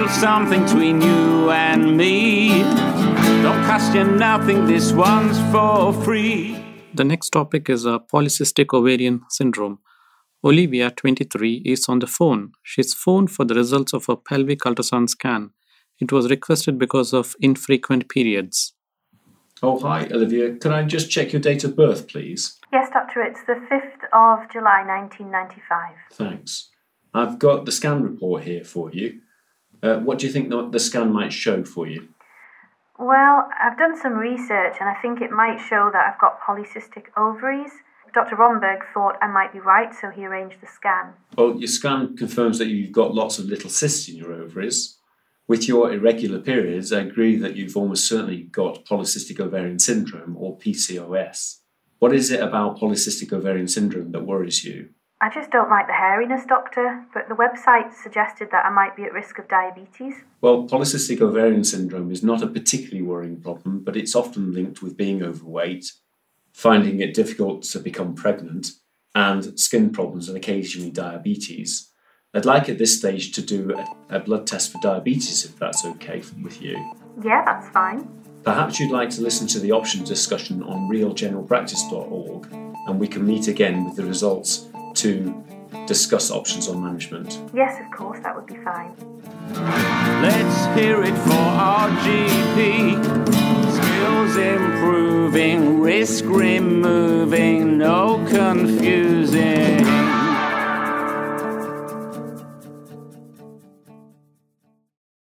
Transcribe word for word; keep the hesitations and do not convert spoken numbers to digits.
little something between you and me. Don't cost you nothing, this one's for free. The next topic is a polycystic ovarian syndrome. Olivia, twenty-three, is on the phone. She's phoned for the results of a pelvic ultrasound scan. It was requested because of infrequent periods. Oh, hi, Olivia. Can I just check your date of birth, please? Yes, Doctor, it's the fifth of July, nineteen ninety-five. Thanks. I've got the scan report here for you. Uh, what do you think the, the scan might show for you? Well, I've done some research and I think it might show that I've got polycystic ovaries. Doctor Romberg thought I might be right, so he arranged the scan. Well, your scan confirms that you've got lots of little cysts in your ovaries. With your irregular periods, I agree that you've almost certainly got polycystic ovarian syndrome, or P C O S. What is it about polycystic ovarian syndrome that worries you? I just don't like the hairiness, Doctor, but the website suggested that I might be at risk of diabetes. Well, polycystic ovarian syndrome is not a particularly worrying problem, but it's often linked with being overweight, finding it difficult to become pregnant, and skin problems and occasionally diabetes. I'd like at this stage to do a, a blood test for diabetes, if that's okay with you. Yeah, that's fine. Perhaps you'd like to listen to the options discussion on real general practice dot org, and we can meet again with the results to discuss options on management. Yes, of course, that would be fine. Let's hear it for our G P. Skills improving, risk removing, no